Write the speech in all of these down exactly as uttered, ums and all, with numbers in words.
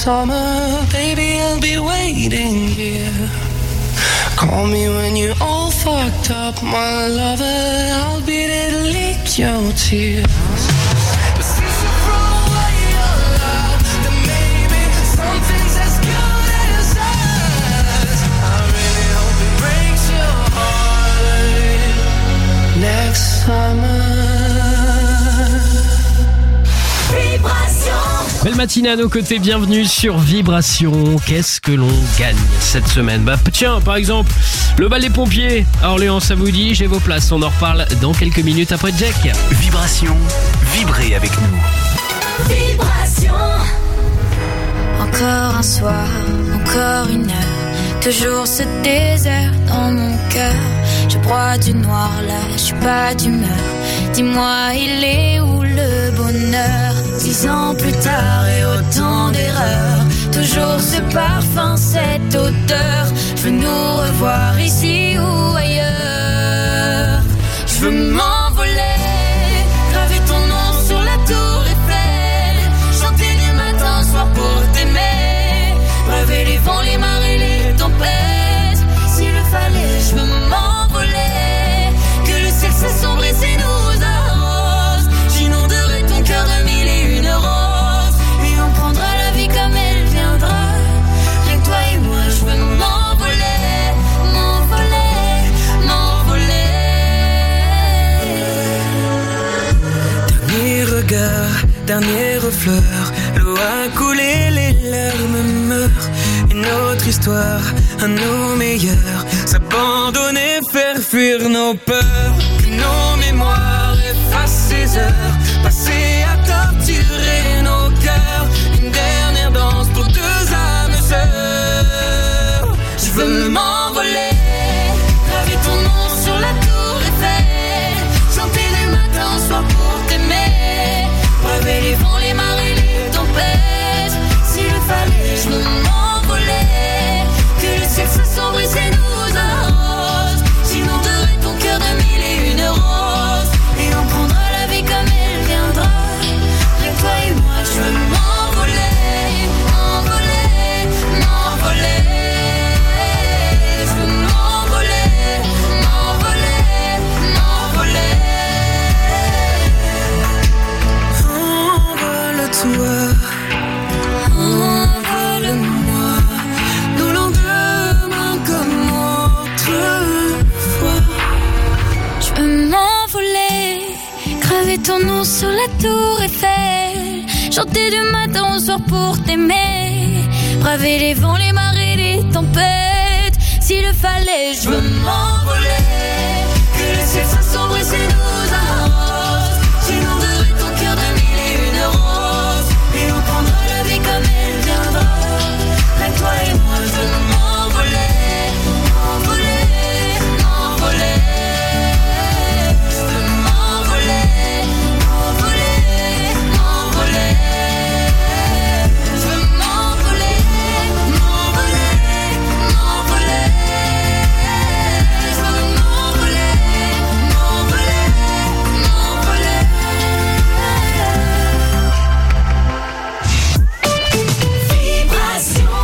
summer, baby, I'll be waiting here. Call me when you're all fucked up, my lover. I'll be there to lick your tears. But since you throw away your love, then maybe something's as good as us. I really hope it breaks your heart next summer. Belle matinée à nos côtés, bienvenue sur Vibration. Qu'est-ce que l'on gagne cette semaine? Bah tiens, par exemple, le bal des pompiers à Orléans, ça vous dit? J'ai vos places, on en reparle dans quelques minutes après Jack. Vibration, vibrez avec nous. Vibration. Encore un soir, encore une heure, toujours ce désert dans mon cœur. Je broie du noir là, je suis pas d'humeur. Dis-moi, il est où le bonheur? Dix ans plus tard et autant d'erreurs, toujours ce parfum, cette odeur. Je veux nous revoir ici ou ailleurs. Je veux m'envoler, graver ton nom sur la tour Eiffel, chanter du matin au soir pour t'aimer, braver les vents, les marées, les tempêtes. S'il le fallait, je veux m'envoler, que le ciel s'assombrisse et nous arrose. J'inonderai ton cœur de mille et une roses, et on prendra la vie comme elle viendra. Rien que toi et moi, je veux m'envoler, m'envoler, m'envoler. Dernier regard, dernière fleur, l'eau a coulé, les larmes meurent. Une autre histoire, à nos meilleurs, s'abandonner, faire fuir nos peurs. Que nos mémoires effacent ces heures passées à torturer nos cœurs. Une dernière danse pour deux âmes sœurs. Je veux m'envoler, graver ton nom sur la tour Eiffel, chanter du matin au soir pour t'aimer, braver les vents, les marées, les tempêtes. S'il le fallait, je veux m'envoler, que le ciel s'assombrisse et nous arrose. J'inonderai ton cœur de mille et une roses, et on prendra la vie comme elle viendra. Rien que toi et moi, je veux m'envoler, m'envoler, m'envoler. Je veux m'envoler, m'envoler, m'envoler. Envole-toi, envole-moi, nos lendemains comme autrefois. Je veux m'envoler, graver ton nom sur la tour Eiffel, chanter du matin au soir pour t'aimer, braver les vents, les marées, les tempêtes. S'il le fallait, je veux m'envoler, que le ciel s'assombrisse et nous arrose. J'inonderai ton cœur de mille et une roses, et on prendra la vie comme elle viendra. Rien que toi et moi, je veux m'envoler, m'envoler, m'envoler. Je veux m'envoler, m'envoler, m'envoler. Je veux m'envoler, m'envoler, m'envoler. Je veux m'envoler, m'envoler, m'envoler. Vibration.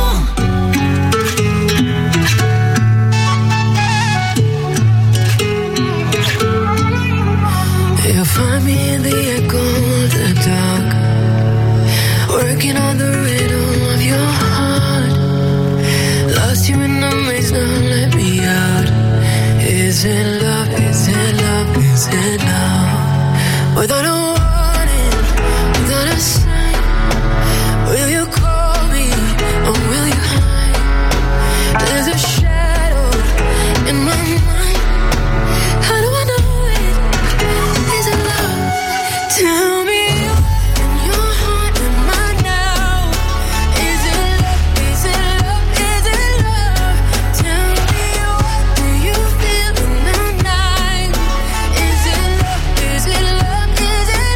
You'll find me in the echo of the dark, working on the rhythm of your heart. Lost you in the maze, now let me out. Is it love? Is it love? Is it love? Without a warning, without a sign, will you call me or will you hide? There's a shadow in my mind. How do I know it? Is it love? Tell me in your heart, in mine now. Is it love? Is it love? Is it love? Tell me what do you feel in the night? Is it love? Is it love? Is it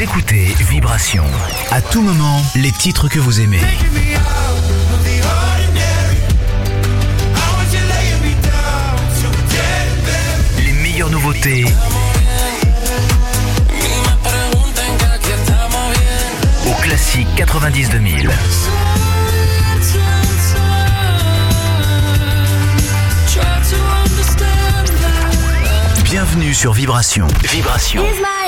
écoutez Vibration. À tout moment, les titres que vous aimez. Les meilleures nouveautés. Au classique quatre-vingt-dix deux mille. Bienvenue sur Vibration. Vibration.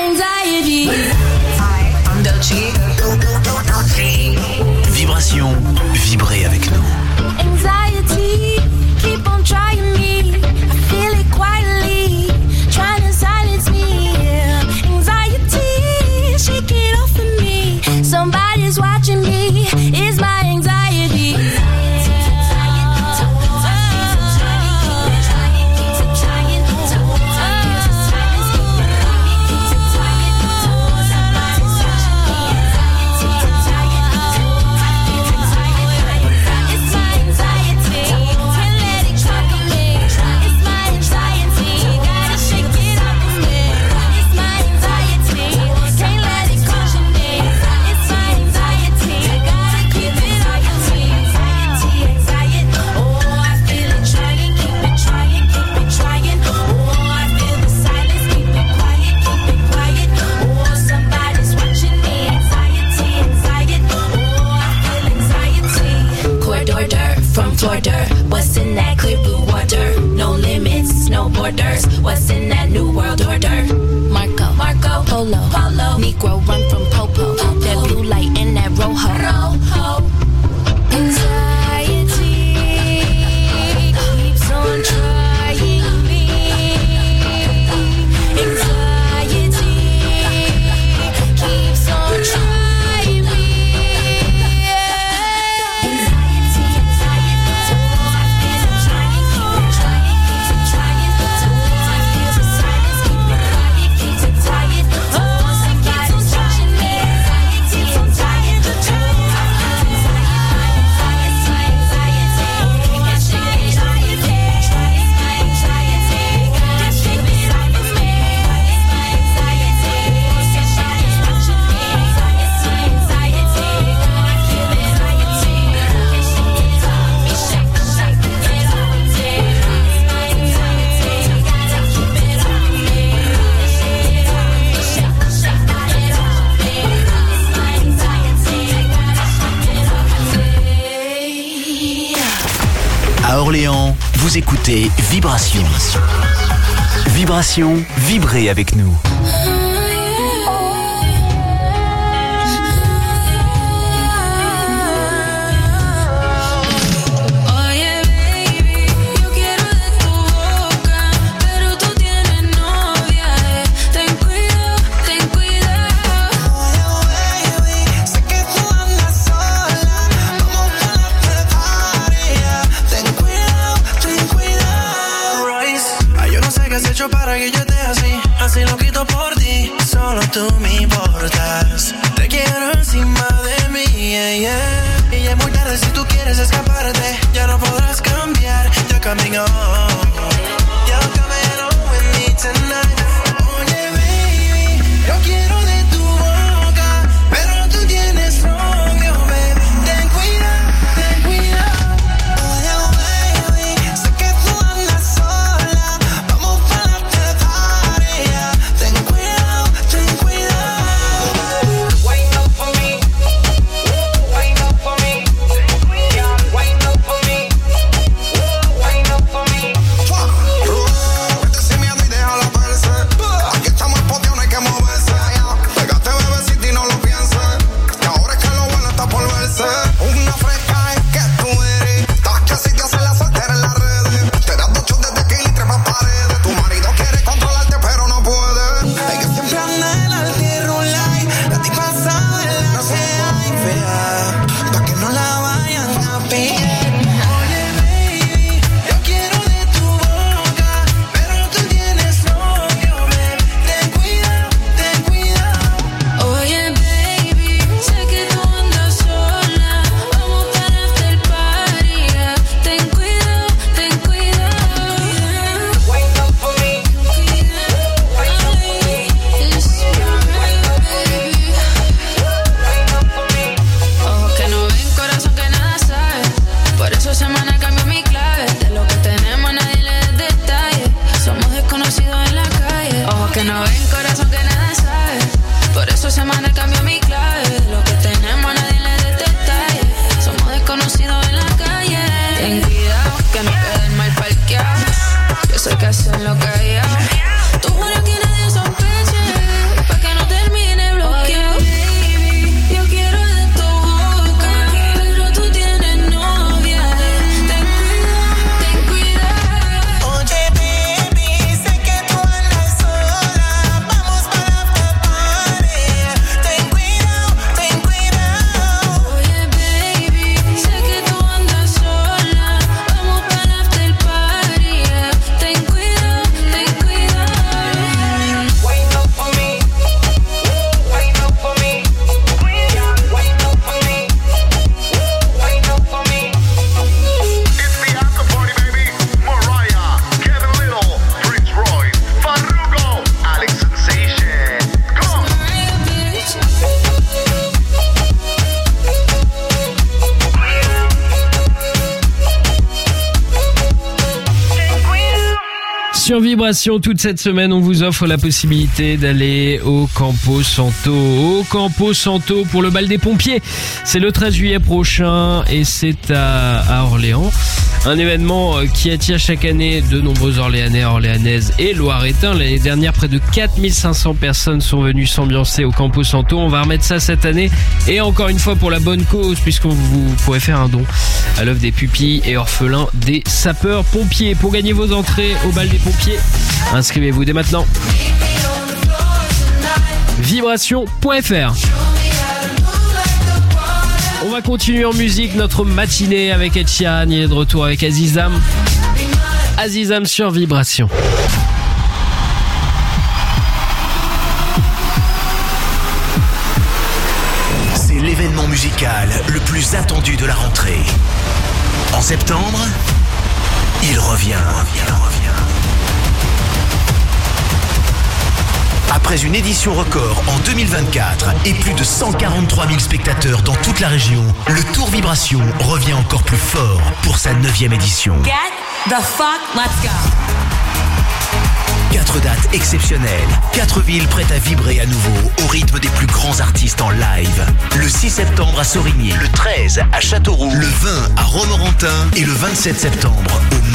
Vibration. Vibrez avec nous. Anxiety, keep on trying me. I feel it quietly, trying to silence me. Anxiety, shake it off of me. Somebody's watching me. It's my anxiety. What's in that clear blue water? No limits, no borders. What's in that new world order? Marco, Marco, Polo, Polo. Negro run from Popo. Popo. That blue light in that rojo. Rojo. Anxiety keeps on trying me. Anxiety keeps on trying me. À Orléans, vous écoutez Vibration. Vibration, vibrez avec nous. Para que yo esté así, así lo quito por ti. Solo tú me importas. Te quiero encima de mí, yeah, yeah. Y ya es muy tarde si tú quieres escaparte. Ya no podrás cambiar, you're coming home. You're coming home with me tonight. Oye, baby, yo quiero de tu boca, pero tú tienes novio, baby. Ten cuidado, ten cuidado. Oye, baby, sé que tú andas sola. Vamos para Roll no ven, corazón, que nada sabe. Por eso semana cambió mi clave. Lo que tenemos a nadie le dé detalle. Somos desconocidos en la calle. Ten cuidado, que no quede el mal parqueado. Yo sé que hacen lo que hay. Tú juras que nadie sospeche, pa' que no termine bloqueado. Oye, baby, yo quiero de tu boca, pero tú tienes novia. Ten cuidado, ten cuidado. Oye, baby, sé que tú andas sola. Vamos para la after party. Ten cuidado, ten cuidado. Oye, baby, sé que tú andas sola. Vamos para la after party. Ten cuidado, ten cuidado. Wind up for me, wind up for me, wind up for me, wind up for me. It's the after party, baby. Mariah, Kevin Little, Prince Royce, Farruko, Alex Sensation. Come on. Sur Vibration, toute cette semaine, on vous offre la possibilité d'aller au Campo Santo. Au Campo Santo pour le bal des pompiers. C'est le treize juillet prochain et c'est à, à Orléans. Un événement qui attire chaque année de nombreux Orléanais, Orléanaises et Loiretains. L'année dernière, près de quatre mille cinq cents personnes sont venues s'ambiancer au Campo Santo. On va remettre ça cette année et encore une fois pour la bonne cause, puisqu'on vous pourrez faire un don à l'œuvre des pupilles et orphelins des sapeurs-pompiers. Pour gagner vos entrées au bal des pompiers, inscrivez-vous dès maintenant. Vibration point f r. On va continuer en musique notre matinée avec Ed Sheeran. Il est de retour avec Azizam. Azizam sur Vibration. C'est l'événement musical le plus attendu de la rentrée. En septembre, il revient. Il revient. Après une édition record en deux mille vingt-quatre et plus de cent quarante-trois mille spectateurs dans toute la région, le Tour Vibration revient encore plus fort pour sa neuvième édition. Get the fuck, let's go. Quatre dates exceptionnelles, quatre villes prêtes à vibrer à nouveau au rythme des plus grands artistes en live. Le six septembre à Sorigny, le treize à Châteauroux, le vingt à Romorantin et le vingt-sept septembre au Mans.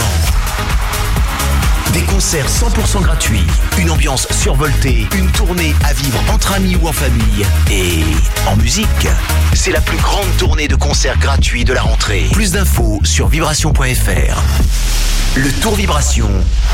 Des concerts cent pour cent gratuits, une ambiance survoltée, une tournée à vivre entre amis ou en famille et en musique. C'est la plus grande tournée de concerts gratuits de la rentrée. Plus d'infos sur vibration point f r. Le Tour Vibration,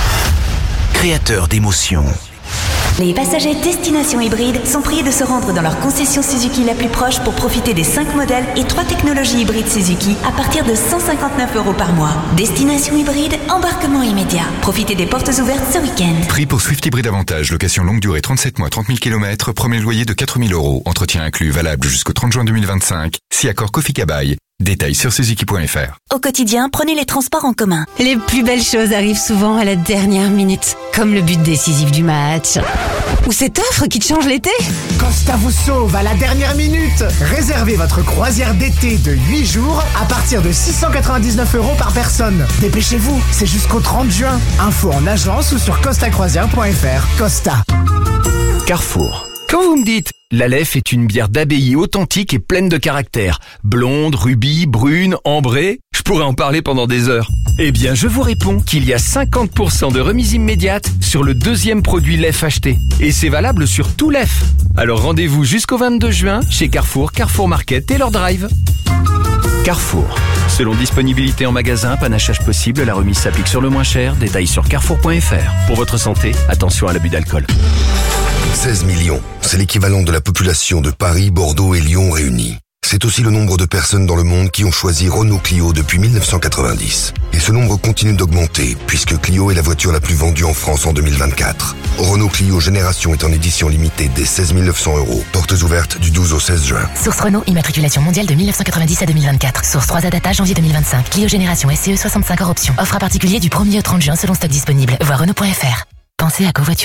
créateur d'émotions. Les passagers destination hybride sont priés de se rendre dans leur concession Suzuki la plus proche pour profiter des cinq modèles et trois technologies hybrides Suzuki à partir de cent cinquante-neuf euros par mois. Destination hybride, embarquement immédiat. Profitez des portes ouvertes ce week-end. Prix pour Swift Hybride Avantage, location longue durée trente-sept mois, trente mille kilomètres, premier loyer de quatre mille euros, entretien inclus, valable jusqu'au trente juin deux mille vingt-cinq, si accord Kofi Kabaï. Détails sur suzuki point f r. Au quotidien, prenez les transports en commun. Les plus belles choses arrivent souvent à la dernière minute, comme le but décisif du match. Ou cette offre qui te change l'été. Costa vous sauve à la dernière minute. Réservez votre croisière d'été de huit jours à partir de six cent quatre-vingt-dix-neuf euros par personne. Dépêchez-vous, c'est jusqu'au trente juin. Info en agence ou sur costa croisière point f r. Costa. Carrefour. Quand vous me dites l'Aleph est une bière d'abbaye authentique et pleine de caractère, blonde, rubis, brune, ambrée, je pourrais en parler pendant des heures. Eh bien, je vous réponds qu'il y a cinquante pour cent de remise immédiate sur le deuxième produit Lef acheté. Et c'est valable sur tout Lef. Alors rendez-vous jusqu'au vingt-deux juin chez Carrefour, Carrefour Market et leur drive. Carrefour. Selon disponibilité en magasin, panachage possible, la remise s'applique sur le moins cher. Détails sur carrefour point f r. Pour votre santé, attention à l'abus d'alcool. seize millions, c'est l'équivalent de la population de Paris, Bordeaux et Lyon réunis. C'est aussi le nombre de personnes dans le monde qui ont choisi Renault Clio depuis mille neuf cent quatre-vingt-dix. Et ce nombre continue d'augmenter, puisque Clio est la voiture la plus vendue en France en deux mille vingt-quatre. Renault Clio Génération est en édition limitée dès seize mille neuf cents euros. Portes ouvertes du douze au seize juin. Source Renault, immatriculation mondiale de mille neuf cent quatre-vingt-dix à deux mille vingt-quatre. Source trois A data, janvier deux mille vingt-cinq. Clio Génération S C E soixante-cinq hors option. Offre à particulier du premier au trente juin selon stock disponible. Voir Renault point f r. Pensez à covoiturer.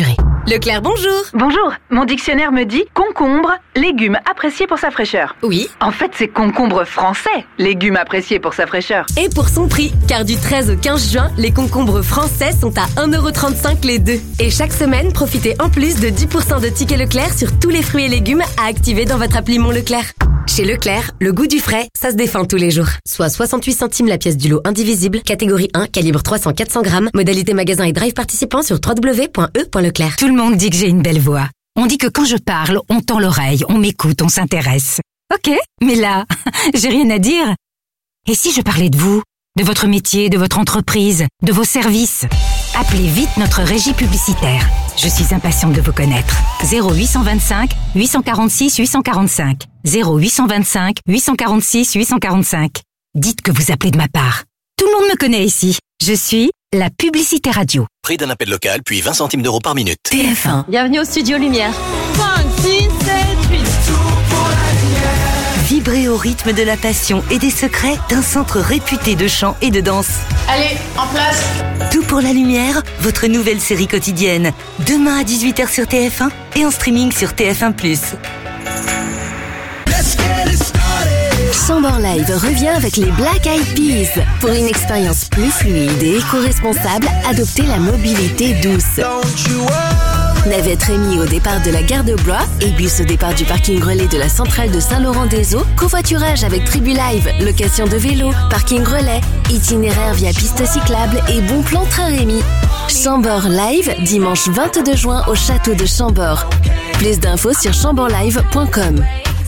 Leclerc, bonjour. Bonjour, mon dictionnaire me dit concombre, légume apprécié pour sa fraîcheur. Oui. En fait, c'est concombre français, légume apprécié pour sa fraîcheur. Et pour son prix, car du treize au quinze juin, les concombres français sont à un euro trente-cinq les deux. Et chaque semaine, profitez en plus de dix pour cent de tickets Leclerc sur tous les fruits et légumes à activer dans votre appli Mon Leclerc. Chez Leclerc, le goût du frais, ça se défend tous les jours. Soit soixante-huit centimes la pièce du lot indivisible, catégorie un, calibre trois cents à quatre cents grammes, modalité magasin et drive participant sur w w w point e point leclerc. Tout le monde dit que j'ai une belle voix. On dit que quand je parle, on tend l'oreille, on m'écoute, on s'intéresse. Ok, mais là, j'ai rien à dire. Et si je parlais de vous, de votre métier, de votre entreprise, de vos services? Appelez vite notre régie publicitaire. Je suis impatiente de vous connaître. zéro huit cent vingt-cinq huit cent quarante-six huit cent quarante-cinq. zéro huit cent vingt-cinq huit cent quarante-six huit cent quarante-cinq. Dites que vous appelez de ma part. Tout le monde me connaît ici. Je suis la publicité radio. Prix d'un appel local, puis vingt centimes d'euros par minute. T F un. Bienvenue au Studio Lumière. cinq, six, sept, huit. Vibrez au rythme de la passion et des secrets d'un centre réputé de chant et de danse. Allez, en place. Tout pour la lumière, votre nouvelle série quotidienne. Demain à dix-huit heures sur T F un et en streaming sur T F un plus. Chambord Live revient avec les Black Eyed Peas. Pour une expérience plus fluide et éco-responsable, adoptez la mobilité douce. Navette Rémy au départ de la gare de Blois et bus au départ du parking relais de la centrale de Saint-Laurent-des-Eaux. Covoiturage avec Tribu Live, location de vélo, parking relais, itinéraire via piste cyclable et bon plan train Rémy. Chambord Live, dimanche vingt-deux juin au château de Chambord. Plus d'infos sur chambord live point com.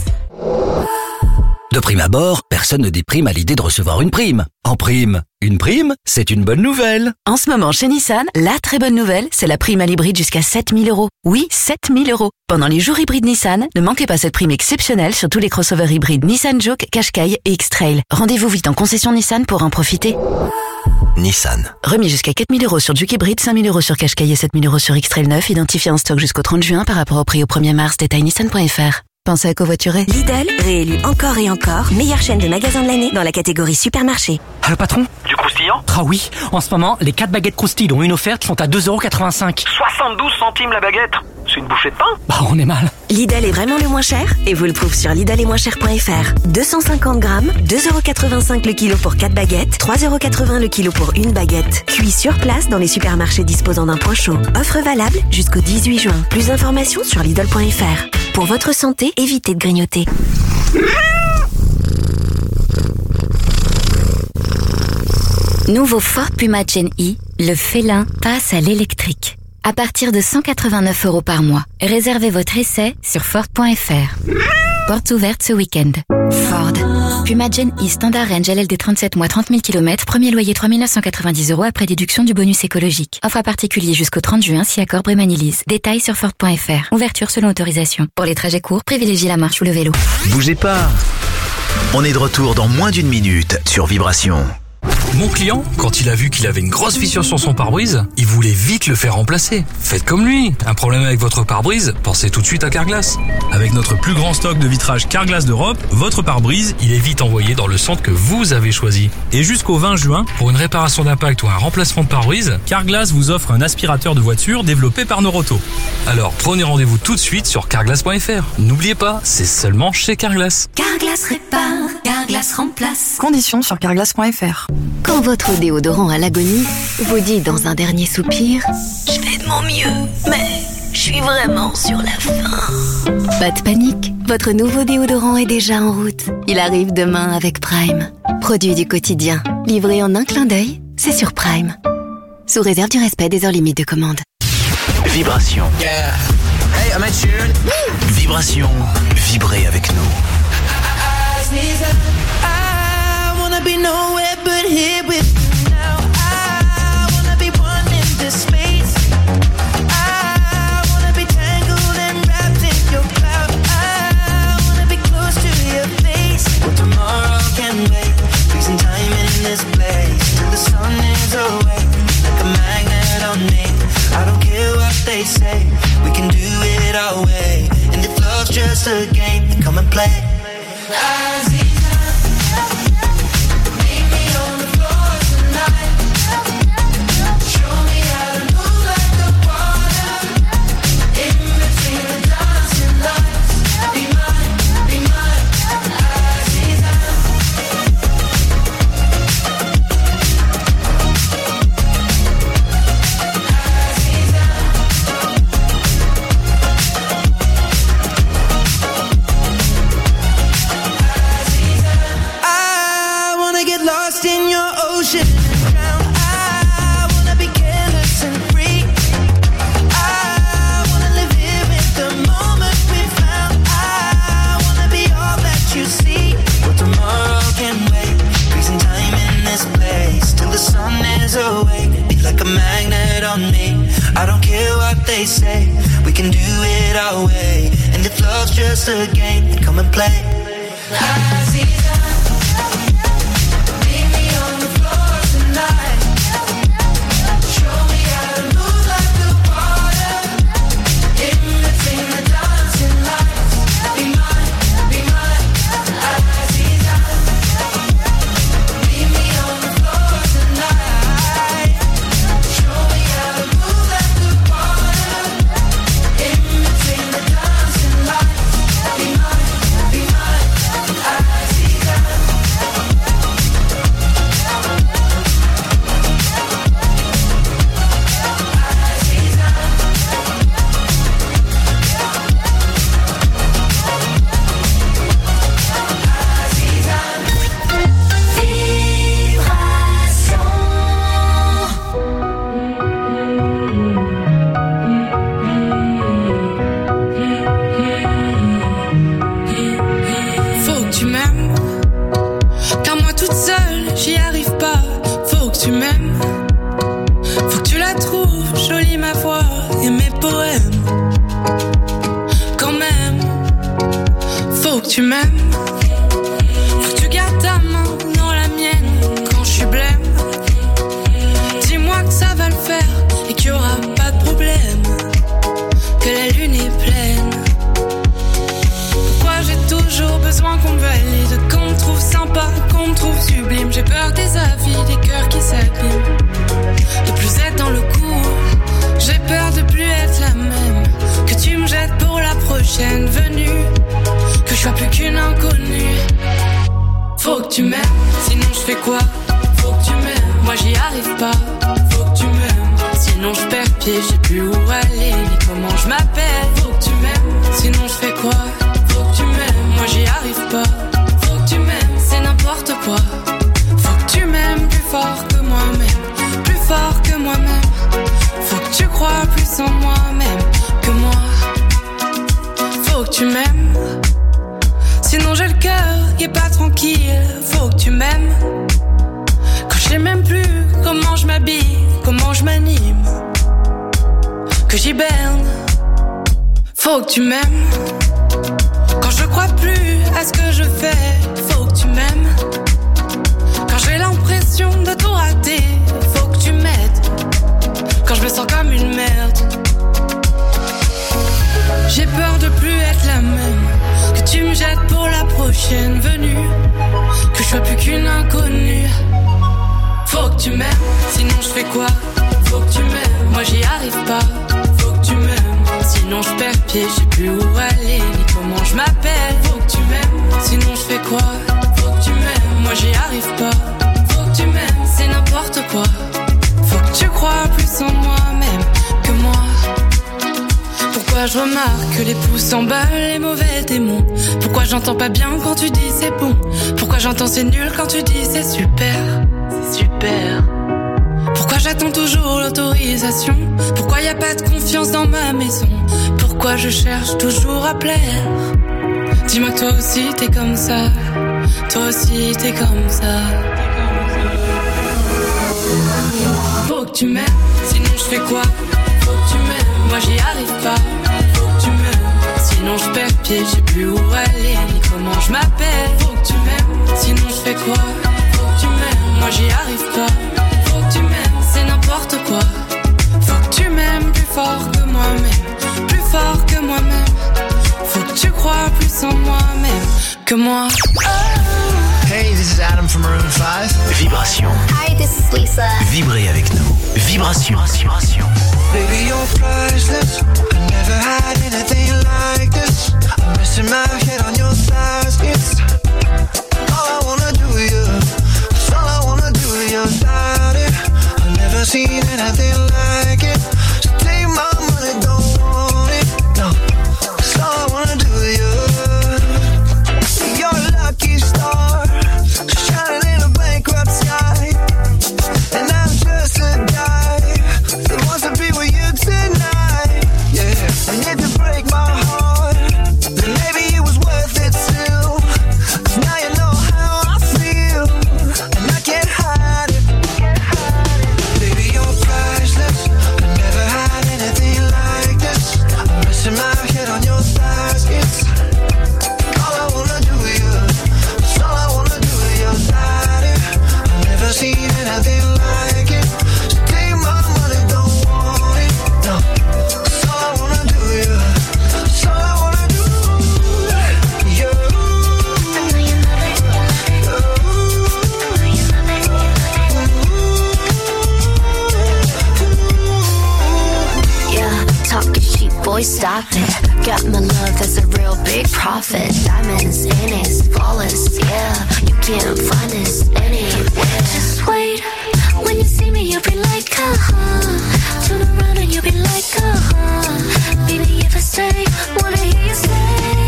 De prime abord, personne ne déprime à l'idée de recevoir une prime. En prime, une prime, c'est une bonne nouvelle. En ce moment, chez Nissan, la très bonne nouvelle, c'est la prime à l'hybride jusqu'à sept mille euros. Oui, sept mille euros. Pendant les jours hybrides Nissan, ne manquez pas cette prime exceptionnelle sur tous les crossovers hybrides Nissan Juke, Qashqai et X-Trail. Rendez-vous vite en concession Nissan pour en profiter. Nissan. Remis jusqu'à quatre mille euros sur Juke hybride, cinq mille euros sur Qashqai et sept mille euros sur X-Trail neuf, identifié en stock jusqu'au trente juin par rapport au prix au premier mars, détail nissan point f r. Pensez à covoiturer. Lidl, réélu encore et encore, meilleure chaîne de magasins de l'année dans la catégorie supermarché. Allô patron? Du croustillant? Ah oui, en ce moment, les quatre baguettes croustilles dont une offerte sont à deux euros quatre-vingt-cinq. soixante-douze centimes la baguette. C'est une bouchée de pain? Bah on est mal. Lidl est vraiment le moins cher et vous le prouve sur lidl et moins cher point f r. deux cent cinquante grammes, deux euros quatre-vingt-cinq le kilo pour quatre baguettes, trois euros quatre-vingts le kilo pour une baguette. Cuit sur place dans les supermarchés disposant d'un point chaud. Offre valable jusqu'au dix-huit juin. Plus d'informations sur lidl point f r. Pour votre santé, évitez de grignoter. Nouveau Ford Puma Gen E, le félin passe à l'électrique. À partir de cent quatre-vingt-neuf euros par mois. Réservez votre essai sur Ford point f r. Portes ouvertes ce week-end. Ford. Puma Gen E Standard Range L L D trente-sept mois trente mille kilomètres. Premier loyer trois mille neuf cent quatre-vingt-dix euros après déduction du bonus écologique. Offre à particulier jusqu'au trente juin si accord Brémanilise. Détails sur Ford point f r. Ouverture selon autorisation. Pour les trajets courts, privilégiez la marche ou le vélo. Bougez pas. On est de retour dans moins d'une minute sur Vibration. Mon client, quand il a vu qu'il avait une grosse fissure sur son pare-brise, il voulait vite le faire remplacer. Faites comme lui. Un problème avec votre pare-brise, pensez tout de suite à Carglass. Avec notre plus grand stock de vitrage Carglass d'Europe, votre pare-brise, il est vite envoyé dans le centre que vous avez choisi. Et jusqu'au vingt juin, pour une réparation d'impact ou un remplacement de pare-brise, Carglass vous offre un aspirateur de voiture développé par Noroto. Alors prenez rendez-vous tout de suite sur carglass point f r. N'oubliez pas, c'est seulement chez Carglass. Carglass répare, Carglass remplace. Conditions sur carglass point f r. Quand votre déodorant à l'agonie vous dit dans un dernier soupir « Je fais de mon mieux, mais je suis vraiment sur la fin ». Pas de panique, votre nouveau déodorant est déjà en route. Il arrive demain avec Prime. Produit du quotidien, livré en un clin d'œil, c'est sur Prime. Sous réserve du respect des heures limites de commande. Vibration. Yeah. Hey, I'm at Tune. Vibration. Vibrez avec nous. I wanna be nowhere but here with you now. I wanna be one in this space. I wanna be tangled and wrapped in your cloud. I wanna be close to your face. Well, tomorrow can wait. Freezing time in this place till the sun is away. Like a magnet on me. I don't care what they say. We can do it our way. And if love's just a game, then come and play. I see. say we can do it our way. And if love's just a game, then come and play. Aziza, meet me on the floor tonight. Show me how to move like the water. In between the dancing lights. Be mine, be mine, Aziza. Meet me on the floor tonight. Show me how to move like the water. In between the dancing lights. Be mine, be mine, Aziza. Faut que tu m'aimes, car moi toute seule j'y arrive pas. Faut que tu m'aimes, faut que tu la trouves jolie ma voix et mes poèmes. Quand même, faut que tu m'aimes, faut que tu gardes ta main dans la mienne quand je suis blême. Dis-moi que ça va le faire et qu'il y aura pas de problème, que la lune est pleine. Pourquoi j'ai toujours besoin qu'on me valide, qu'on me trouve sympa, qu'on me trouve sublime. J'ai peur des avis, des cœurs qui s'abîment, de plus être dans le coup. J'ai peur de plus être la même, que tu me jettes pour la prochaine venue, que je sois plus qu'une inconnue. Faut que tu m'aimes, sinon je fais quoi? Faut que tu m'aimes, moi j'y arrive pas. Faut que tu m'aimes, sinon je perds pied, je sais plus où aller ni comment je m'appelle. Faut que tu m'aimes, sinon je fais quoi? Faut que tu m'aimes, moi j'y arrive pas. Faut que tu m'aimes, c'est n'importe quoi. Faut que tu m'aimes plus fort que moi-même, plus fort que moi-même. Faut que tu crois plus en moi-même que moi. Faut que tu m'aimes, sinon j'ai le cœur qui est pas tranquille. Faut que tu m'aimes, quand je sais même plus comment je m'habille, comment je m'anime, que j'hiberne. Faut que tu m'aimes, quand je crois plus à ce que je fais. Faut que tu m'aimes, quand j'ai l'impression de tout rater. Faut que tu m'aides, quand je me sens comme une merde. J'ai peur de plus être la même, que tu me jettes pour la prochaine venue, que je sois plus qu'une inconnue. Faut que tu m'aimes, sinon je fais quoi? Faut que tu m'aimes, moi j'y arrive pas. Faut que tu m'aimes, sinon je perds pied, je sais plus où aller ni comment je m'appelle. Faut que tu m'aimes, sinon je fais quoi? Faut que tu m'aimes, moi j'y arrive pas. Faut que tu m'aimes, c'est n'importe quoi. Faut que tu crois plus en moi-même que moi. Pourquoi je remarque que les pouces s'emballent, les mauvais démons? Pourquoi j'entends pas bien quand tu dis c'est bon? Pourquoi j'entends c'est nul quand tu dis c'est super? C'est super. Pourquoi j'attends toujours l'autorisation? Pourquoi y a pas de confiance dans ma maison? Pourquoi je cherche toujours à plaire? Dis-moi toi aussi t'es comme ça, toi aussi t'es comme ça. Faut que tu m'aimes, sinon je fais quoi? Faut que tu m'aimes, moi j'y arrive pas. Faut que tu m'aimes, sinon je perds pied, je sais plus où aller ni comment je m'appelle. Faut que tu m'aimes, sinon je fais quoi? Faut que tu m'aimes, moi j'y arrive pas. Faut que tu m'aimes, c'est n'importe quoi. Faut que tu m'aimes plus fort que moi-même, plus fort que moi-même. Faut que tu crois plus en moi-même que moi. Oh. Hey, this is Adam from Maroon five. Vibration. Hi, this is Lisa. Vibrez avec nous. Vibration. Vibration. Baby, you're priceless. I never had anything like this. I'm missing my head on your thighs. It's all I wanna do, yeah. It's all I wanna do, yeah. Without it, I've never seen anything like it. So take my money, don't want it. No, it's all I wanna do, yeah. You're a lucky star, shining in a bankrupt sky. And I'm just a guy that wants to be with you tonight. Yeah. stop it. Got my love, that's a real big profit. Diamonds in it, flawless, yeah. You can't find this anywhere. Just wait, when you see me, you'll be like, uh-huh. Turn around and you'll be like, uh-huh. Baby, if I say, wanna hear you say.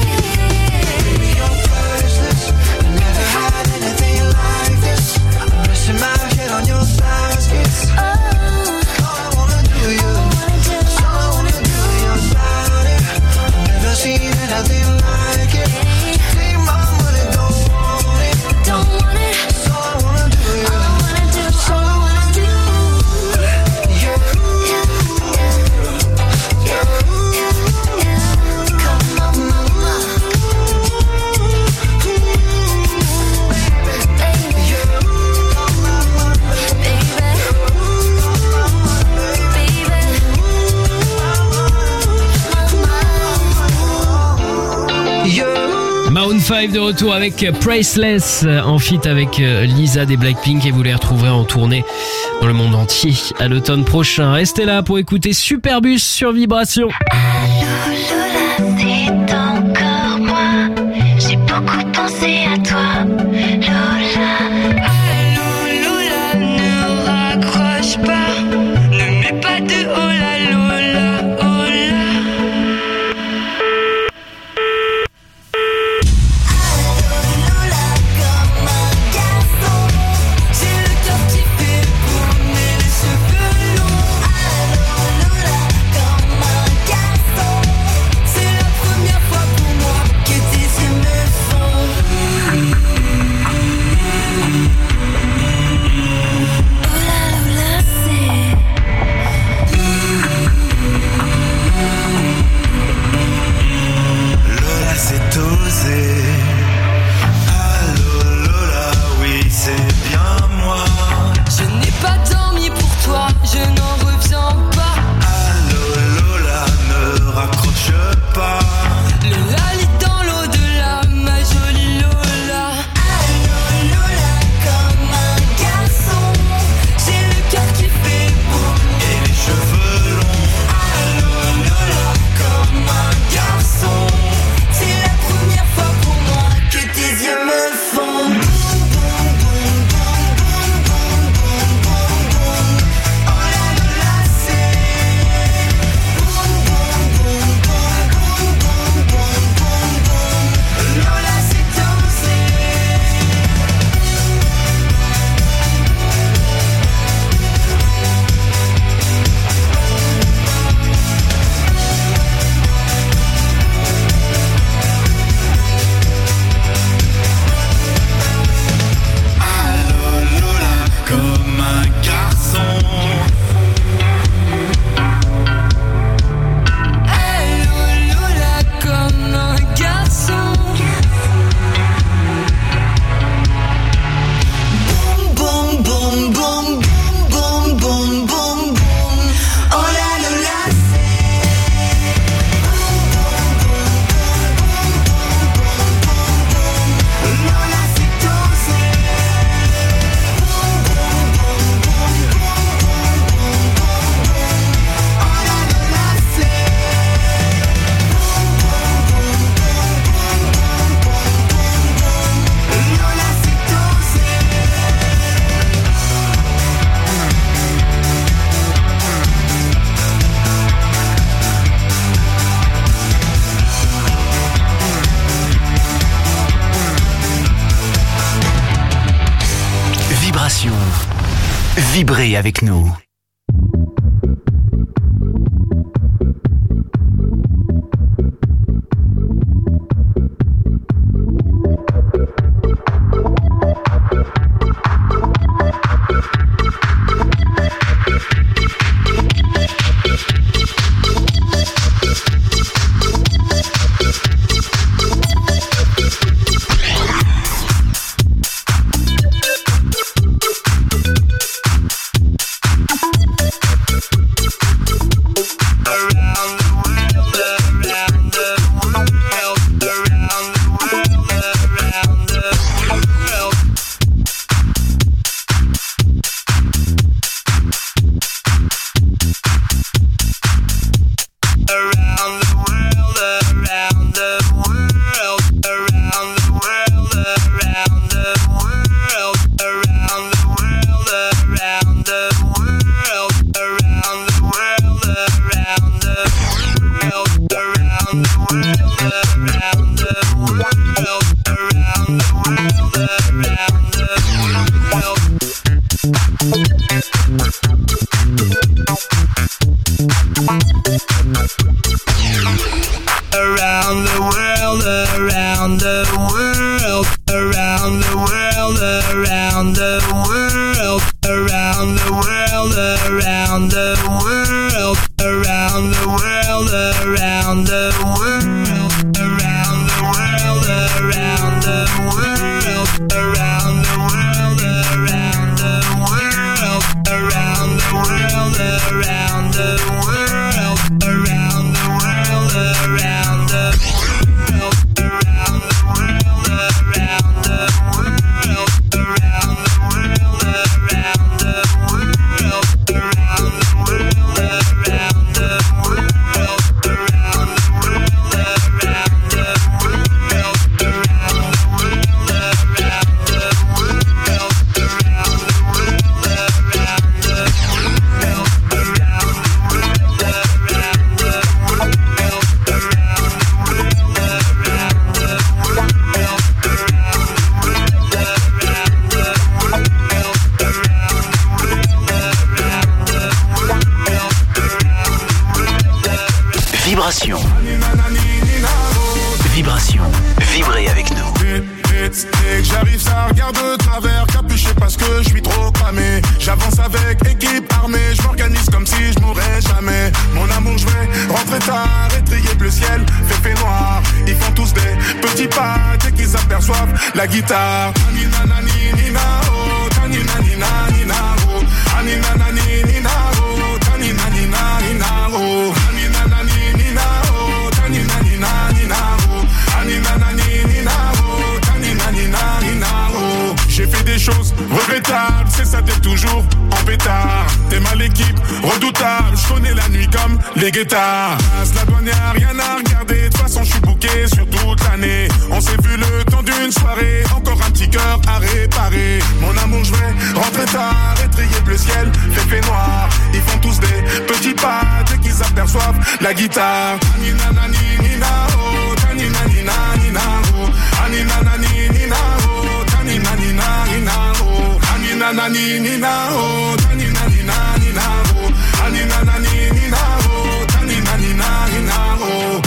My head on your baskets. Oh, all I wanna do you. All I wanna do your body. I've never seen anything like it. Take my money, don't want it. Don't want it. That's all I wanna do you. All I wanna do. That's all I wanna do. Yeah, yeah, yeah, yeah, yeah. Come on, mama. Baby, yeah. Maroon five de retour avec Priceless en feat avec Lisa des Blackpink et vous les retrouverez en tournée dans le monde entier à l'automne prochain. Restez là pour écouter Superbus sur Vibration. Allô Lola, c'est encore moi. J'ai beaucoup pensé à toi, Lola. Allô Lola, ne raccroche pas. Ne mets pas de oh là Lola, oh là. Vibrez avec nous. Around the world, around the world, around the world, around the world, around the world, around the world, around the world, around the world, around the world, around the world, around the world, around the world, around the world, around the world, around the world, around the Vibration. Vibration. Vibrez avec nous. Dès que j'arrive, ça regarde de travers, capuché parce que je suis trop cramé. J'avance avec équipe armée, je m'organise comme si je mourrais jamais. Mon amour, je vais rentrer tard, étrier bleu ciel, fait fait noir. Ils font tous des petits pas dès qu'ils aperçoivent la guitare. Tanina nani nina oh, tanina nina nina oh, tanina nani nina oh, tanina nina nina oh, tanina nani nina oh, tanina nina nina oh, tanina nani nina oh, tanina nina nina oh. J'ai fait des choses regrettables, c'est ça t'es toujours en pétard. T'es mal l'équipe, redoutable, je connais la nuit comme les guettards. La douane y'a rien à regarder, de toute façon je suis bouqué sur toute l'année. On s'est vu le temps d'une soirée, encore un petit cœur à réparer. Mon amour je vais rentrer tard, étrier bleu ciel, fait fait noir. Ils font tous des petits pas dès qu'ils aperçoivent la guitare. Nina nani nina oh, tanina nina nina oh, tanina nani nina oh, tanina nina nina oh, tanina nani nina oh, tanina nina nina oh, tanina nani nina oh, tanina nina nina oh.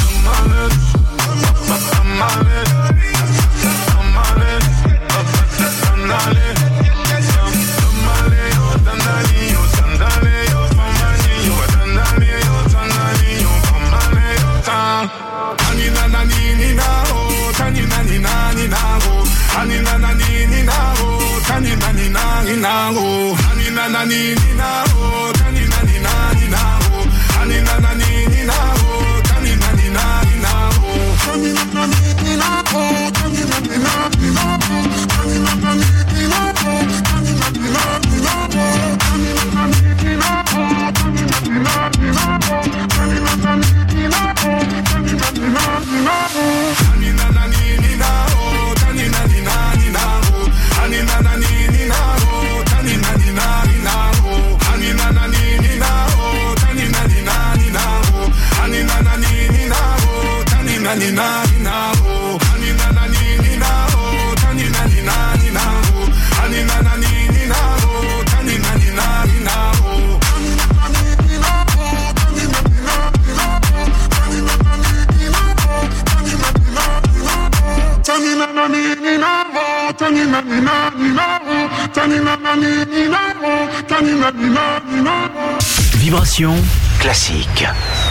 Vibration classique.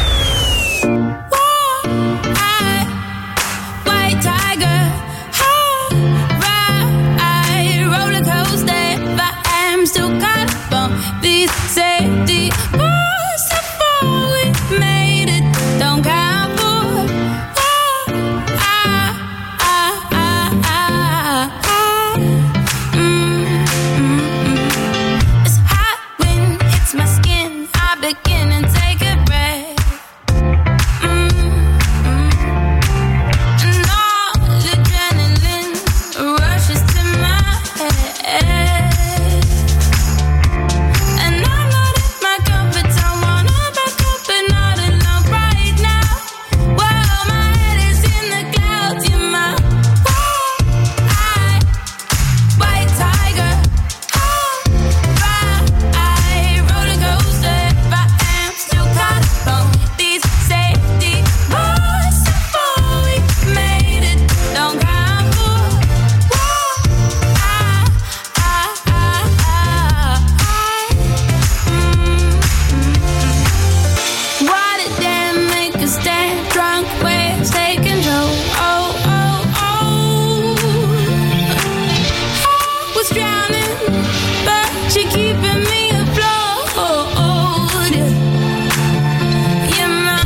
White tiger, high roller coaster, but I'm still caught up on these safety bars. Before we made it, don't count for. Ah, ah, ah, ah, ah. Mm, mm, mm. It's hot when it's my skin. I begin and take a breath. drunk waves take control. Oh, oh, oh. I was drowning, but you're keeping me afloat. You're my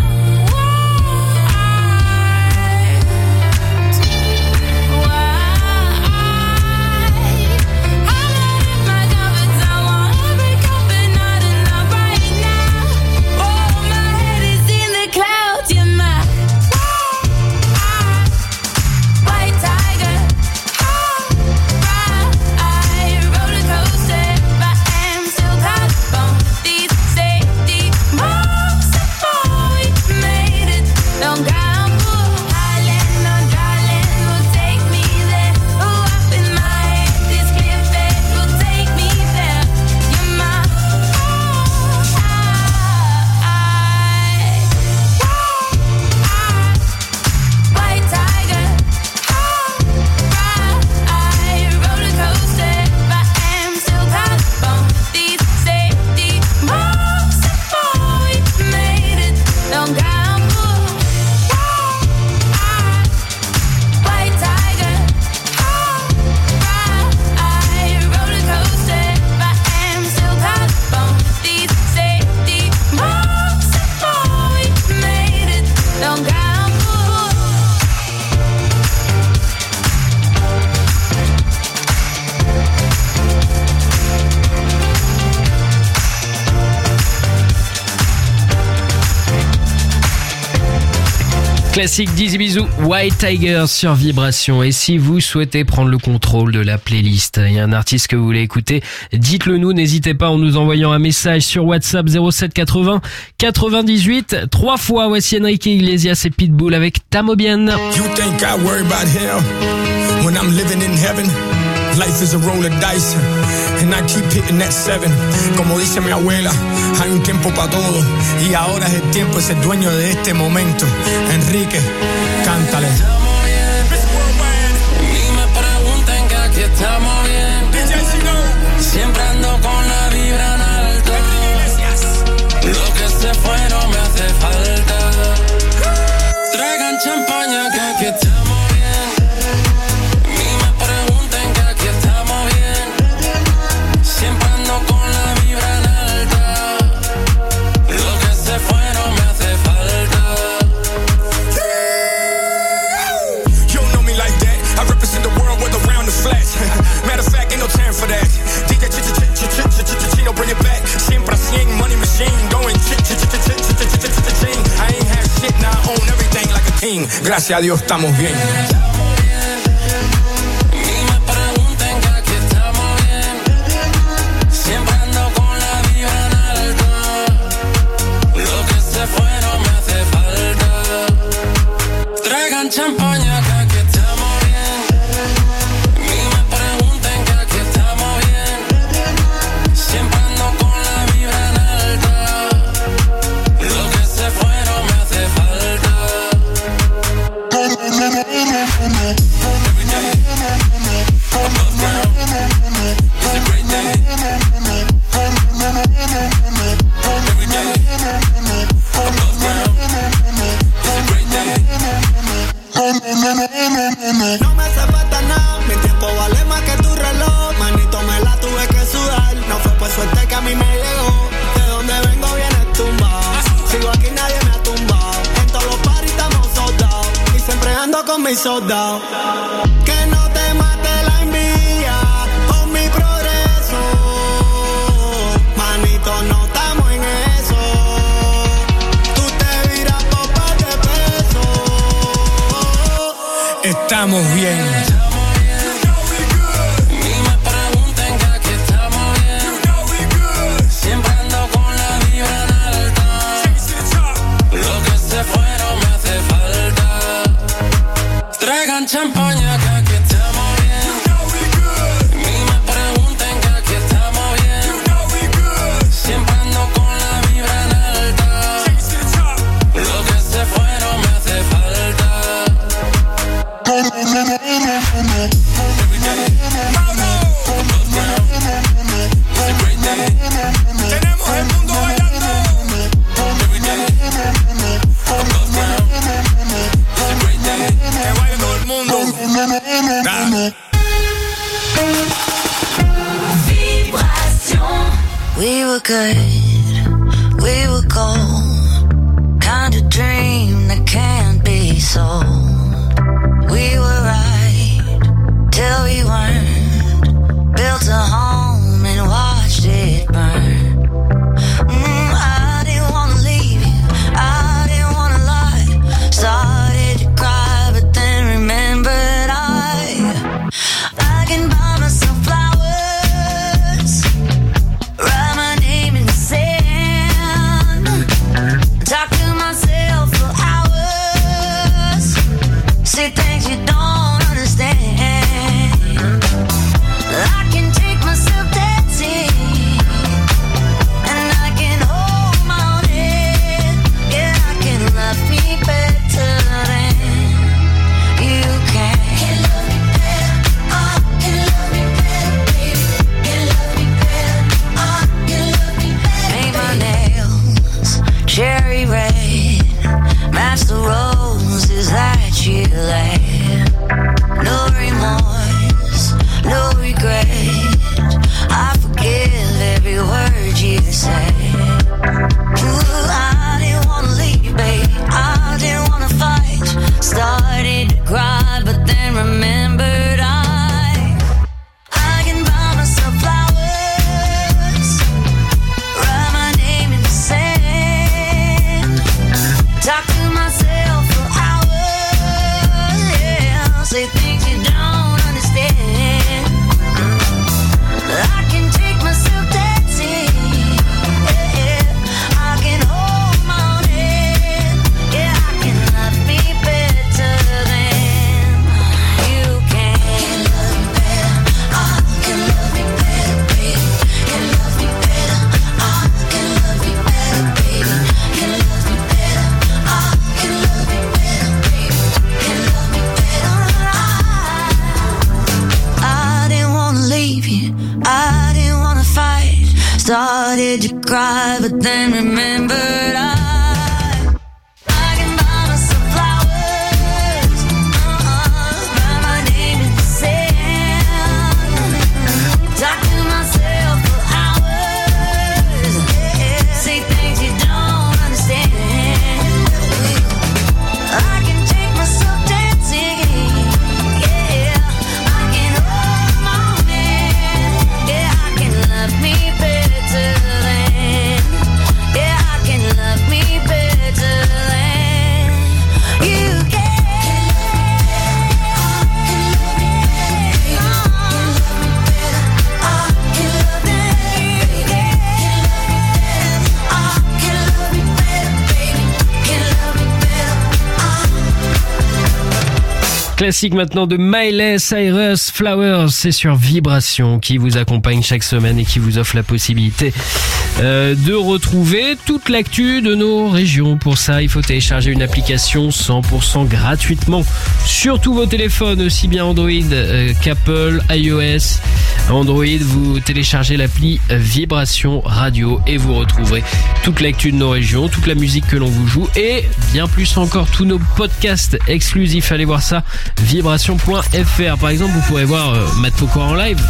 Classique Dizzy Bisou, White Tiger sur Vibration. Et si vous souhaitez prendre le contrôle de la playlist, il y a un artiste que vous voulez écouter, dites-le nous, n'hésitez pas en nous envoyant un message sur WhatsApp zéro sept quatre-vingts quatre-vingt-dix-huit. Trois fois, voici Enrique Iglesias et Pitbull avec Tamo Bien. You think I worry about hell when I'm living in heaven? Life is a roll of dice and I keep hitting that seven. Como dice mi abuela, hay un tiempo para todo y ahora es el tiempo, es el dueño de este momento. Enrique, cántale. Estamos bien, ni me pregunten que aquí estamos bien. Siempre ando con la vibra en alto. Lo que se fue no me hace falta. Traigan champaña que aquí estamos. Matter of fact, ain't no time for that. D J Chino, bring it back. Siempre a cien, money machine, going ching. I ain't had shit, now I own everything like a king. Gracias a Dios estamos bien. Champaña que aquí estamos bien. Ni me pregunten que aquí estamos bien. Siempre ando con la vibra en alta. Lo que se fue no me hace falta. Every day, above ground, it's a great day. Every day, above ground, it's a great day. No me hace falta nada, mi tiempo vale más que tu reloj. Manito, me la tuve que sudar. No fue por suerte que a mí me llegó. De donde vengo viene tumbado. Sigo aquí, nadie me ha tumbado. En todos los paris estamos soldados. Y siempre ando con mis soldados. Que no te mate la envidia con mi progreso. Manito, no estamos en eso. Tú te viras por par de pesos. Estamos bien. Champaña que aquí estamos bien. Ni me pregunten que aquí estamos bien. Siempre ando con la vibra en alta. Lo que se fue no me hace falta. Every day, above ground, it's a great day. Tenemos el mundo bailando. Every day, above ground. We were good, we were gold, kind of dream that can't be sold. We were right till we weren't, built a home and watched it burn. Mm, I didn't wanna leave you, I didn't wanna lie. Started to cry, but then remembered I, I can buy myself flowers, write my name in the sand, talk to myself for hours, say things you don't understand. I can take myself dancing, and I can hold my own head. Yeah, I can love me better than you can. Can love me better, I can love me better, baby. Can love me better, I can love me better. Make my nails cherry red, match the roses that you laid. No remorse, no regret, I forgive every word you say. Ooh, I didn't wanna leave, babe, I didn't wanna fight. Started to cry, but then remembered I, I can buy myself flowers, write my name in the sand, talk to myself for hours, yeah, say things you don't understand. I can take myself dancing, yeah, I can hold my own head, yeah, I can love me better than you can. Can love me better, I can love me better, baby. Can love me better, I can love me better, baby. Can love me better, I can love me better, baby. Can love me better, I, I didn't wanna leave you, I didn't wanna fight. Started to cry, but then remembered I, I can buy myself flowers, uh-uh, write my name in the sand, talk to myself for hours, yeah, say things you don't understand. I can take myself dancing, yeah, I can hold my own hand, yeah, I can love me better than, yeah, I can love me better than you can. Classique maintenant de Miley Cyrus, Flowers, c'est sur Vibration qui vous accompagne chaque semaine et qui vous offre la possibilité euh, de retrouver toute l'actu de nos régions. Pour ça, il faut télécharger une application cent pour cent gratuitement sur tous vos téléphones, aussi bien Android euh, qu'Apple, iOS. Android, vous téléchargez l'appli Vibration Radio et vous retrouverez toute l'actu de nos régions, toute la musique que l'on vous joue et bien plus encore tous nos podcasts exclusifs. Allez voir ça, vibration point f r. Par exemple, vous pourrez voir euh, Matt Pokora en live.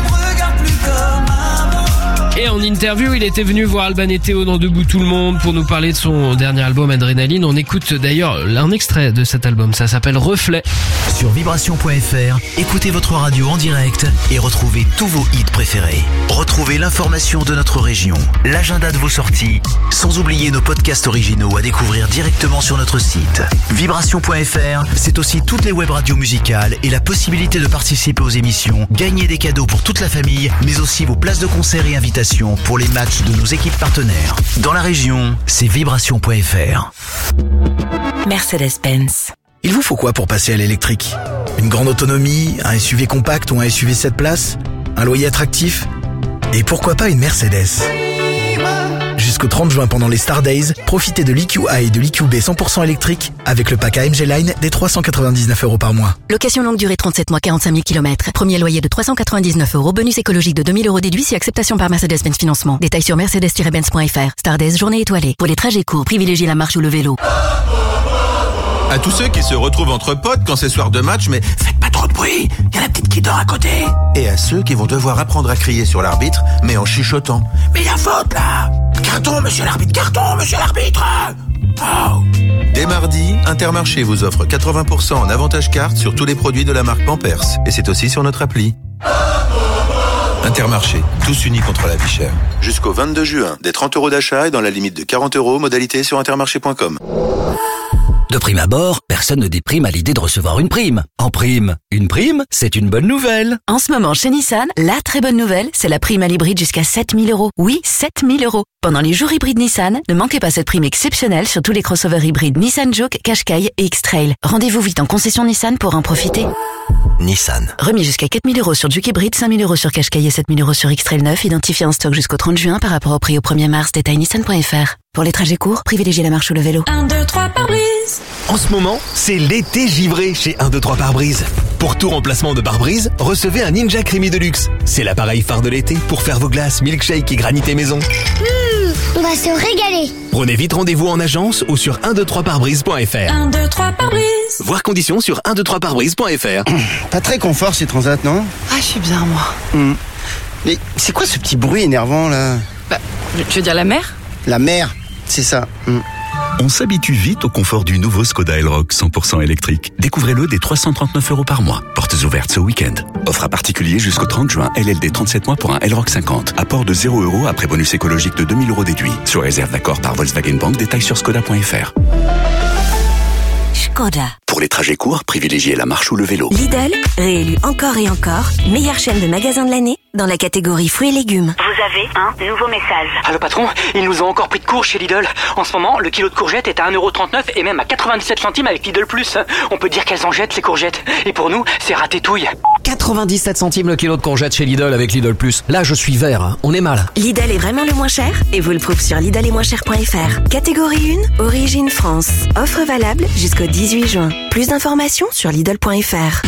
Et en interview, il était venu voir Alban et Théo dans Debout tout le monde pour nous parler de son dernier album Adrénaline. On écoute d'ailleurs un extrait de cet album, ça s'appelle Reflet. Sur vibration point f r, écoutez votre radio en direct et retrouvez tous vos hits préférés. Retrouvez l'information de notre région, l'agenda de vos sorties, sans oublier nos podcasts originaux à découvrir directement sur notre site. vibration point f r, c'est aussi toutes les web radios musicales et la possibilité de participer aux émissions, gagner des cadeaux pour toute la famille, mais aussi vos places de concert et invitations pour les matchs de nos équipes partenaires. Dans la région, c'est vibration point f r. Mercedes-Benz. Il vous faut quoi pour passer à l'électrique? Une grande autonomie, un S U V compact ou un S U V sept places? Un loyer attractif? Et pourquoi pas une Mercedes? Jusqu'au trente juin pendant les Star Days, profitez de l'E Q A et de l'E Q B cent pour cent électrique avec le pack A M G Line des trois cent quatre-vingt-dix-neuf euros par mois. Location longue durée trente-sept mois, quarante-cinq mille kilomètres. Premier loyer de trois cent quatre-vingt-dix-neuf euros. Bonus écologique de deux mille euros déduit si acceptation par Mercedes-Benz Financement. Détails sur mercedes tiret benz point f r. Star Days, journée étoilée. Pour les trajets courts, privilégiez la marche ou le vélo. À tous ceux qui se retrouvent entre potes quand c'est soir de match, mais faites pas trop trop de bruit, il y a la petite qui dort à côté. Et à ceux qui vont devoir apprendre à crier sur l'arbitre, mais en chuchotant. Mais il y a faute là. Carton, monsieur l'arbitre, carton, monsieur l'arbitre. Oh. Dès mardi, Intermarché vous offre quatre-vingts pour cent en avantage carte sur tous les produits de la marque Pampers. Et c'est aussi sur notre appli. Intermarché, tous unis contre la vie chère. Jusqu'au vingt-deux juin, des trente euros d'achat et dans la limite de quarante euros, modalité sur intermarché point com. De prime abord, personne ne déprime à l'idée de recevoir une prime. En prime, une prime, c'est une bonne nouvelle. En ce moment, chez Nissan, la très bonne nouvelle, c'est la prime à l'hybride jusqu'à sept mille euros. Oui, sept mille euros. Pendant les jours hybrides Nissan, ne manquez pas cette prime exceptionnelle sur tous les crossovers hybrides Nissan Juke, Qashqai et X-Trail. Rendez-vous vite en concession Nissan pour en profiter. Nissan. Remis jusqu'à quatre mille euros sur Juke hybride, cinq mille euros sur Qashqai et sept mille euros sur X-Trail neuf, identifié en stock jusqu'au trente juin par rapport au prix au premier mars. Détail nissan point f r. Pour les trajets courts, privilégiez la marche ou le vélo. un, deux, trois pare-brise. En ce moment, c'est l'été givré chez un, deux, trois pare-brise. Pour tout remplacement de pare-brise, recevez un Ninja Creamy Deluxe. C'est l'appareil phare de l'été pour faire vos glaces, milkshake et granité maison. Mmh, on va se régaler. Prenez vite rendez-vous en agence ou sur un, deux, trois pare-brise point f r. un, deux, trois pare-brise. Voir conditions sur un, deux, trois pare-brise point f r. Pas très confort ces transats, non? Ah, je suis bien, moi. Mmh. Mais c'est quoi ce petit bruit énervant, là? Bah, je veux dire la mer? La mer, c'est ça. Mmh. On s'habitue vite au confort du nouveau Skoda Elroq cent pour cent électrique. Découvrez-le dès trois cent trente-neuf euros par mois. Portes ouvertes ce week-end. Offre à particulier jusqu'au trente juin. L L D trente-sept mois pour un Elroq cinquante. Apport de zéro euros après bonus écologique de deux mille euros déduit. Sur réserve d'accord par Volkswagen Bank. Détails sur skoda point f r. Skoda. Pour les trajets courts, privilégiez la marche ou le vélo. Lidl, réélu encore et encore, meilleure chaîne de magasins de l'année dans la catégorie fruits et légumes. Vous avez un nouveau message. Allô patron, ils nous ont encore pris de court chez Lidl. En ce moment, le kilo de courgettes est à un euro trente-neuf et même à quatre-vingt-dix-sept centimes avec Lidl Plus. On peut dire qu'elles en jettent ces courgettes. Et pour nous, c'est ratétouille. quatre-vingt-dix-sept centimes le kilo de courgettes chez Lidl avec Lidl Plus. Là, je suis vert, hein. On est mal. Lidl est vraiment le moins cher et vous le prouve sur lidl et moins cher point f r. Catégorie un, origine France. Offre valable jusqu'au dix-huit juin. Plus d'informations sur lidl point f r.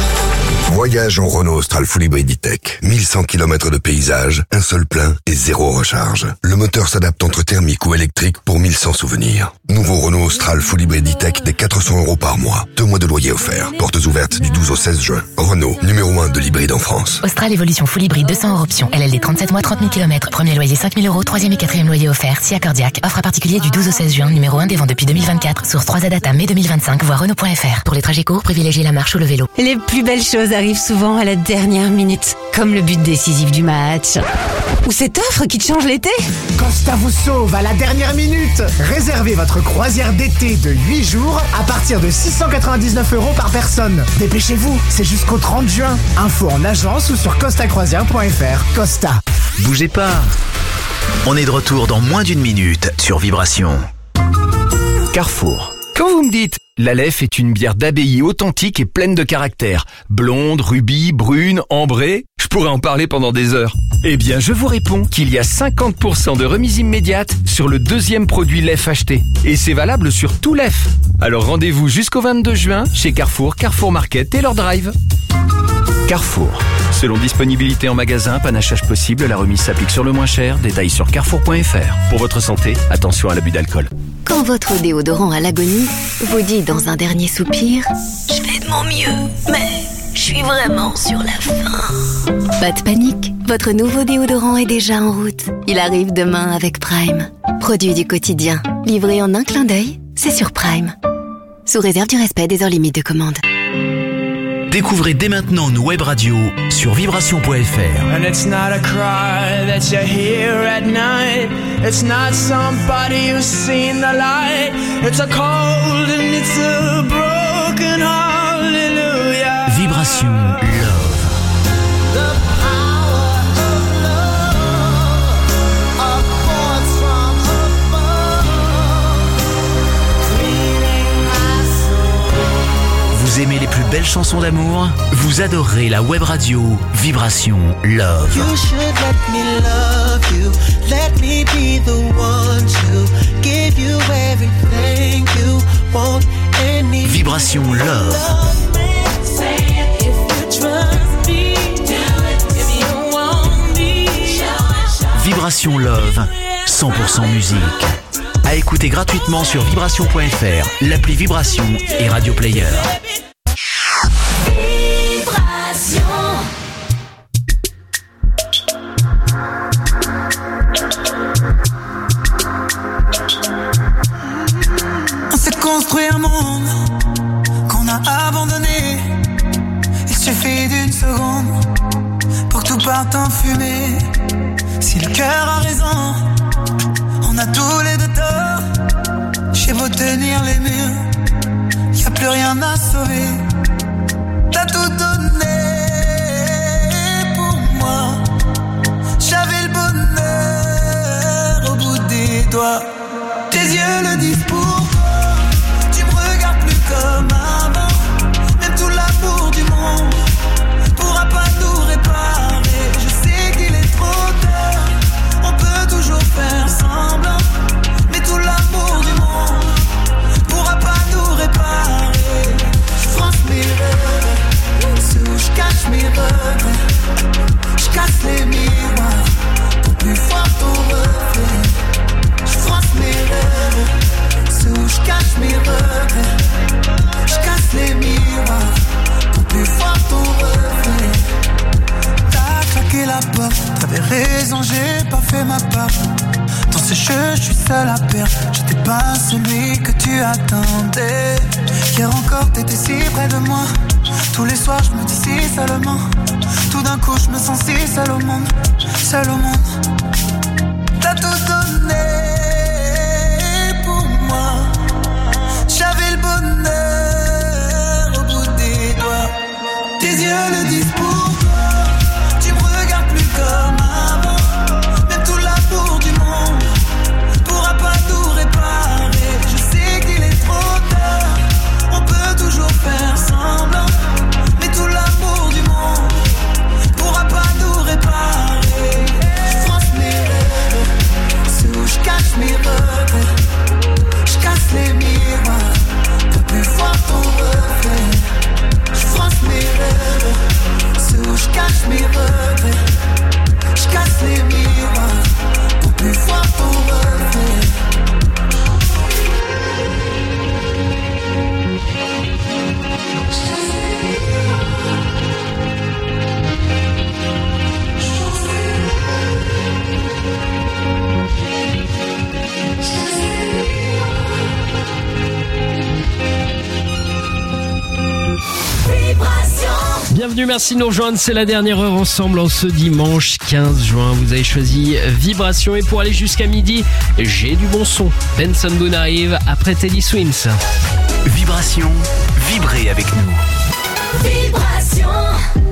Voyage en Renault Austral Full Hybrid E-Tech. mille cent kilomètres de paysage, un seul plein et zéro recharge. Le moteur s'adapte entre thermique ou électrique pour mille cent souvenirs. Nouveau Renault Austral Full Hybrid E-Tech des quatre cents euros par mois. Deux mois de loyer offert. Portes ouvertes du douze au seize juin. Renault, numéro un de l'hybride en France. Austral Evolution Full Hybrid deux cents euros option. L L D trente-sept mois, trente mille kilomètres. Premier loyer cinq mille euros. Troisième et quatrième loyer offert. Si accordiaque. Offre à particulier du douze au seize juin. Numéro un des ventes depuis deux mille vingt-quatre. Source trois A Data mai deux mille vingt-cinq. Voir Renault point f r. Pour les trajets courts, privilégiez la marche ou le vélo. Les plus belles choses arrivent souvent à la dernière minute, comme le but décisif du match. Ou cette offre qui te change l'été. Costa vous sauve à la dernière minute. Réservez votre croisière d'été de huit jours à partir de six cent quatre-vingt-dix-neuf euros par personne. Dépêchez-vous, c'est jusqu'au trente juin. Info en agence ou sur costa croisière point f r. Costa. Bougez pas. On est de retour dans moins d'une minute sur Vibration. Carrefour. Quand vous me dites l'Aleph est une bière d'abbaye authentique et pleine de caractère, blonde, rubis, brune, ambrée, je pourrais en parler pendant des heures. Eh bien, je vous réponds qu'il y a cinquante pour cent de remise immédiate sur le deuxième produit Lef acheté. Et c'est valable sur tout Lef. Alors rendez-vous jusqu'au vingt-deux juin chez Carrefour, Carrefour Market et leur drive. Carrefour. Selon disponibilité en magasin, panachage possible, la remise s'applique sur le moins cher. Détails sur carrefour point f r. Pour votre santé, attention à l'abus d'alcool. Quand votre déodorant à l'agonie vous dit dans un dernier soupir « Je fais de mon mieux, mais je suis vraiment sur la fin ». Pas de panique, votre nouveau déodorant est déjà en route. Il arrive demain avec Prime. Produit du quotidien, livré en un clin d'œil, c'est sur Prime. Sous réserve du respect des heures limites de commande. Découvrez dès maintenant nos web radios sur vibration point f r. And it's not a cry that you hear at night. It's not somebody who's seen the light. It's a cold and it's a broken hallelujah. Vibration Love. The power of love, a force from above, cleaning my soul. Vous aimez les plus belles chansons d'amour? Vous adorerez la web radio Vibration Love. You should let me love you. Let me be the one to give you everything you want and need. Vibration Love. Say it if you trust me. Do it if you want me. Vibration Love, cent pour cent musique. À écouter gratuitement sur vibration point f r, l'appli Vibration et Radio Player. parte en fumée. Si le cœur a raison, on a tous les deux tort. J'ai beau tenir les murs, y a plus rien à sauver. T'as tout donné pour moi. J'avais le bonheur au bout des doigts. Tes yeux le disent pour toi. Tu me regardes plus comme avant. Même tout l'amour du monde pourra pas nous réparer. Je sais qu'il est trop tard. On peut toujours faire semblant. Mais tout l'amour du monde pourra pas nous réparer. Je fronce mes rêves, c'est où je cache mes regrets. Je casse les miroirs pour plus voir ton reflet. Je fronce mes rêves, c'est où je cache mes regrets. Je casse les miroirs pour plus voir ton reflet. T'as claqué la porte, t'avais raison, j'ai pas fait ma part. Dans ce jeu, je suis seul à perdre. J'étais pas celui que tu attendais. Hier encore, t'étais si près de moi. Tous les soirs, je me dis si seulement. Tout d'un coup, je me sens si seul au monde. Seul au monde. T'as tout donné pour moi. J'avais le bonheur au bout des doigts. Tes yeux le disent pour toi. Tu me regardes plus comme avant. Même tout l'amour du monde pourra pas nous réparer. Je sais qu'il est trop tard. On peut toujours faire semblant. Mais tout l'amour du monde pourra pas nous réparer. Je fronce mes rêves, c'est où je cache mes regrets. Je casse les miroirs pour plus voir ton reflet. Je fronce mes rêves, c'est où je cache mes regrets. Je casse les miroirs pour plus voir ton reflet. Bienvenue, merci de nous rejoindre, c'est la dernière heure ensemble en ce dimanche quinze juin. Vous avez choisi Vibration et pour aller jusqu'à midi, j'ai du bon son. Benson Boone arrive après Teddy Swims. Vibration, vibrez avec nous. Vibration.